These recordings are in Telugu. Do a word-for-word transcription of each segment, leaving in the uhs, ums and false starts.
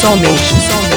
సోమేష్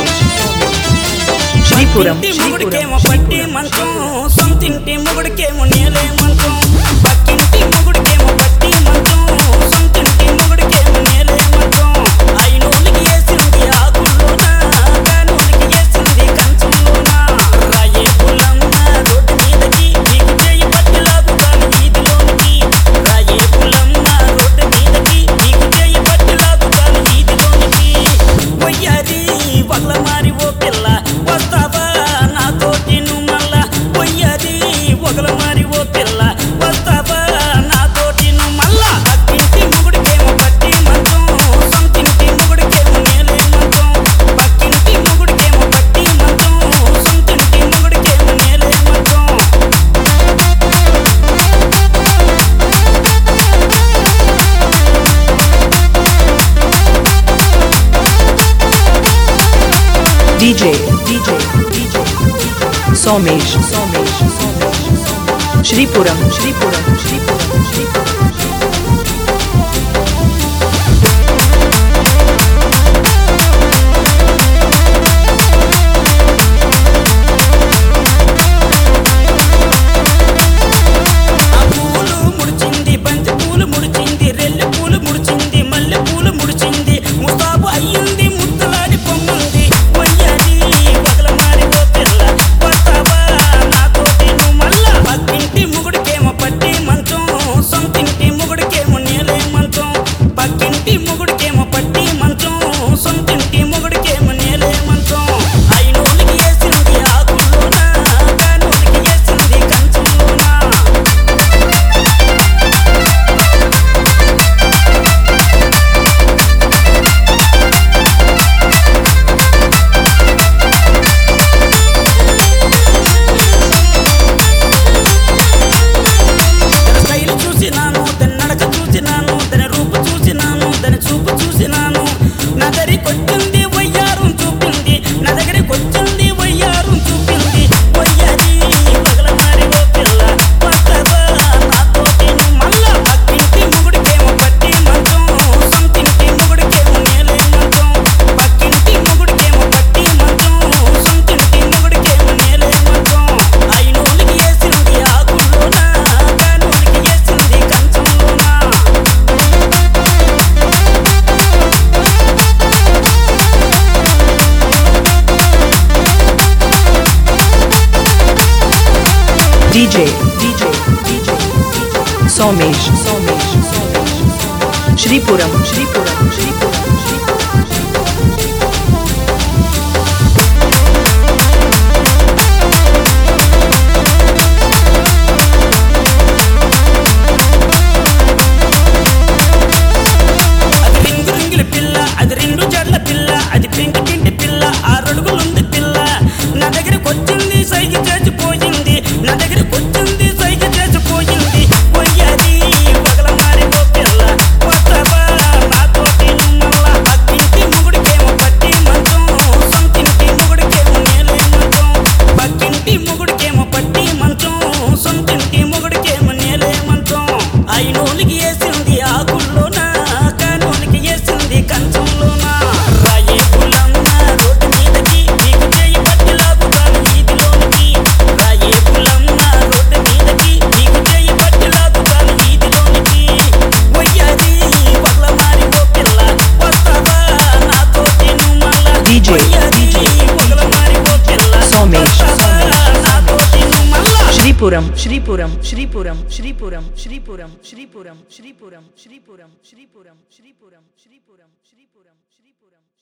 శ్రీపురం మొగుడికేమో పట్టి మంచం సొంతింటి మొగుడికేమో నేలే మంచం పక్కింటి మొగుడికేమో పట్టి మంచం సొంతింటి మొగుడికేమో నేలే మంచం అయినోనికి వేసింది ఆకుల్లోన కానోనికి వేసింది కంచంలోన రాయే పులమ్మ రోడ్డు మీదకి నీకు చేయి పట్టి లాగుతాను వీధిలోనికి రాయే పులమ్మ రోడ్డు మీదకి నీకు చేయి పట్టి లాగుతాను వీధిలోనికి వయ్యారి వల్ల మారి ఓ పిల్ల వస్తావా నాతోటి నువ్వు మళ్ళా వయ్యారి ఒకల మారి ఓ పిల్ల వస్తావా నాతోటి నువ్వు మళ్ళా పక్కింటి మొగుడికేమో పట్టి మంచం సొంతింటి మొగుడికేమో నేలే మంచం పక్కింటి మొగుడికేమో పట్టి మంచం సొంతింటి మొగుడికేమో నేలే మంచం డీజే డీజే సోమేష్ శ్రీపురం శ్రీపురం శ్రీపురం శ్రీపురం ఆ పూలు ముడిచింది బంతి పూలు ముడిచింది రెల్లి పూలు ముడిచింది మల్లె పూలు ముడిచింది ముస్తాబు అయ్యింది ముద్దలాడి పొమ్మంది వయ్యారి వగల మారి ఓ పిల్ల వస్తావా నాతోటి నువ్వు మళ్ళా పక్కింటి మొగుడికేమో పట్టి మంచం సొంతింటి మొగుడికేమో నేలే మంచం పక్కింటి మొగుడికేమో పట్టి మంచం సొంతింటి మొగుడికేమో నేలే మంచం అయినోనికి వేసింది ఆకుల్లోన కానోనికి వేసింది కంచంలోన తన స్టైల్ చూసినాను తన నడక చూసినాను తన రూపు చూసినాను తన చూపు చూసినాను నా దగ్గరికొచ్చింది వయ్యారం చూపింది నా దగ్గరికొచ్చింది వయ్యారం చూపింది వయ్యారి పగల మారి ఓ పిల్ల వస్తావా నాతోటి నువ్వు మళ్ళా పక్కింటి మొగుడికేమో పట్టి మంచం సొంతింటి మొగుడికేమో నేలే మంచం పక్కింటి మొగుడికేమో పట్టి మంచం సొంతింటి మొగుడికేమో నేలే మంచం అయినోనికి వేసింది ఆకుల్లోన కానోనికి వేసింది కంచంలోన డీజే డీజే సోమేష్ శ్రీపురం శ్రీపురం శ్రీపురం అది రింగు రింగుల పిల్ల అది రెండు జడ్ల పిల్ల అది పింకి పిండి పిల్ల ఆరడుగులుంది పిల్ల నా దగ్గరకు వచ్చింది సైగ చేసిపోయింది నా దగ్గరకు వచ్చింది సైగ చేసిపోయింది వయ్యారి పగల మారి ఓ పిల్ల వస్తావా నాతోటి నువ్వు మళ్ళా పక్కింటి మొగుడికేమో పట్టి మంచం సొంతింటి మొగుడికేమో నేలే మంచం పక్కింటి మొగుడికేమో పట్టి మంచం సొంతింటి మొగుడికేమో నేలే మంచం అయినోనికి వేసింది ఆకుల్లోన కానోనికి వేసింది కంచంలోన రాయే పులమ్మ రోడ్డు మీదకి నీకు చేయి పట్టి లాగుతాను వీధిలోనికి రాయే పులమ్మ రోడ్డు మీదకి నీకు చేయి పట్టి లాగుతాను వీధిలోనికి వయ్యారి పగల మారి ఓ పిల్ల వస్తావా నాతోటి నువ్వు మళ్ళా డీజే వయ్యారి పగల మారి ఓ పిల్ల సోమేష్ వస్తావా నాతోటి నువ్వు మళ్ళా శ్రీపురం శ్రీపురం శ్రీపురం శ్రీపురం శ్రీపురం శ్రీపురం శ్రీపురం శ్రీపురం శ్రీపురం శ్రీపురం శ్రీపురం శ్రీపురం శ్రీపురం